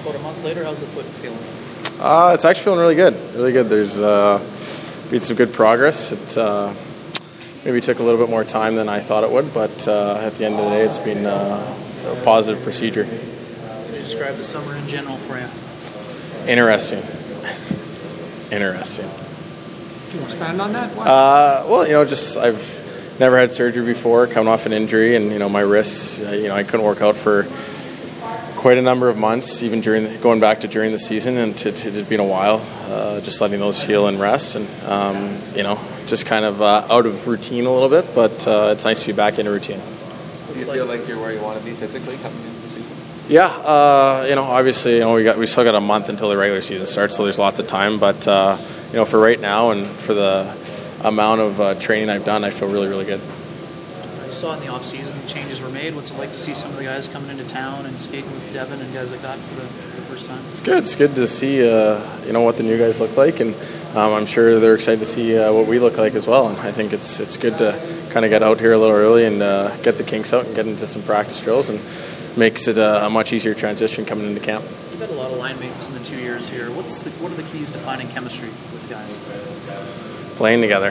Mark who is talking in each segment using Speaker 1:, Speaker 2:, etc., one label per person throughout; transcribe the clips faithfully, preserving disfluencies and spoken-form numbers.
Speaker 1: about a month later, how's the foot feeling?
Speaker 2: Uh, it's actually feeling really good. Really good. There's uh, been some good progress. It uh, maybe took a little bit more time than I thought it would, but uh, at the end of the day, it's been uh, a positive procedure.
Speaker 1: How would you describe the summer in general for you?
Speaker 2: Interesting. Interesting.
Speaker 3: Can you expand on that?
Speaker 2: Uh, well, you know, just I've never had surgery before, coming off an injury, and you know, my wrists. Uh, you know, I couldn't work out for quite a number of months, even during the, going back to during the season, and it had been a while. Uh, just letting those heal and rest, and um, you know, just kind of uh, out of routine a little bit. But uh, it's nice to be back into routine.
Speaker 4: Do you feel like you're where you want to be physically coming into the season?
Speaker 2: Yeah, uh, you know, obviously, you know, we got we still got a month until the regular season starts, so there's lots of time. But uh, you know, for right now and for the amount of uh, training I've done, I feel really, really good.
Speaker 1: I saw in the off season changes were made. What's it like to see some of the guys coming into town and skating with Devin and guys like that for the, for the first time?
Speaker 2: It's good. It's good to see uh, you know what the new guys look like, and um, I'm sure they're excited to see uh, what we look like as well. And I think it's it's good to kind of get out here a little early and uh, get the kinks out and get into some practice drills, and makes it a, a much easier transition coming into camp.
Speaker 1: You've had a lot of line mates in the two years here. What's the, what are the keys to finding chemistry with guys?
Speaker 2: Playing together.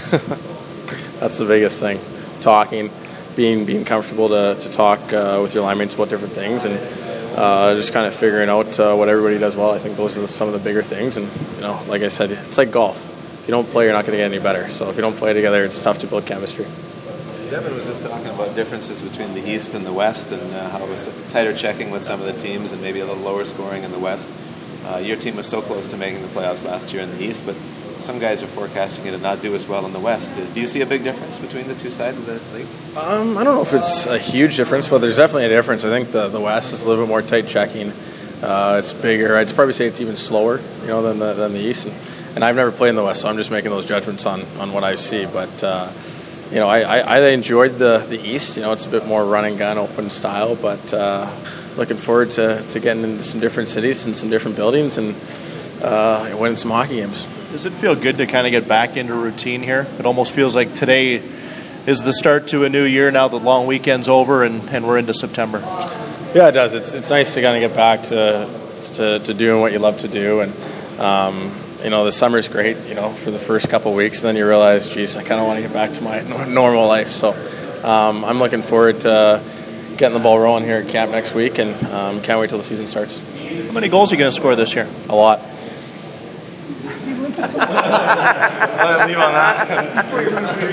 Speaker 2: That's the biggest thing. Talking, being being comfortable to, to talk uh, with your line mates about different things, and uh, just kind of figuring out uh, what everybody does well. I think those are the, some of the bigger things. And you know, like I said, it's like golf. If you don't play, you're not going to get any better. So if you don't play together, it's tough to build chemistry.
Speaker 4: Devin was just talking about differences between the East and the West, and uh, how it was tighter checking with some of the teams and maybe a little lower scoring in the West. Uh, your team was so close to making the playoffs last year in the East, but some guys are forecasting it to not do as well in the West. Do you see a big difference between the two sides of the league?
Speaker 2: Um, I don't know if it's a huge difference, but there's definitely a difference. I think the, the West is a little bit more tight checking. Uh, it's bigger. I'd probably say it's even slower, you know, than the, than the East. And, and I've never played in the West, so I'm just making those judgments on, on what I see. But uh, you know, I, I, I enjoyed the, the East. You know, it's a bit more run and gun, open style. But uh, looking forward to, to getting into some different cities and some different buildings and uh, winning some hockey games.
Speaker 5: Does it feel good to kind of get back into routine here? It almost feels like today is the start to a new year now that long weekend's over and, and we're into September.
Speaker 2: Yeah, it does. It's it's nice to kind of get back to to, to doing what you love to do. And, um, you know, the summer's great, you know, for the first couple of weeks. And then you realize, geez, I kind of want to get back to my normal life. So um, I'm looking forward to getting the ball rolling here at camp next week, and um, can't wait till the season starts.
Speaker 5: How many goals are you going to score this year?
Speaker 2: A lot.
Speaker 4: I'll leave on that.